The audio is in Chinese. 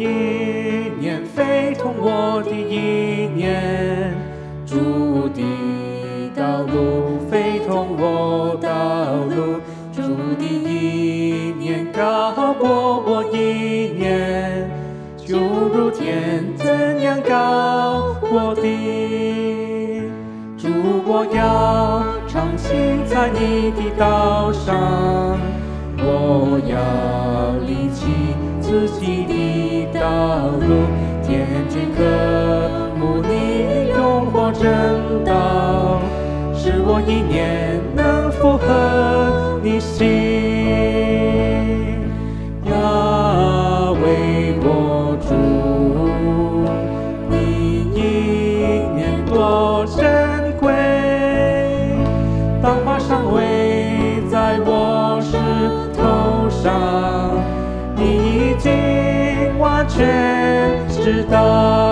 意念，非同我的意念。主的道路非同我道路，主的意念高过我意念，就如天怎样高过地。主，我要常行在你的道上，我要离弃自己的道路，天天渴慕你永活真道，使我意念能符合你心。要为我主，你意念多珍贵，当花尚未在我石头上，你已经完全知道。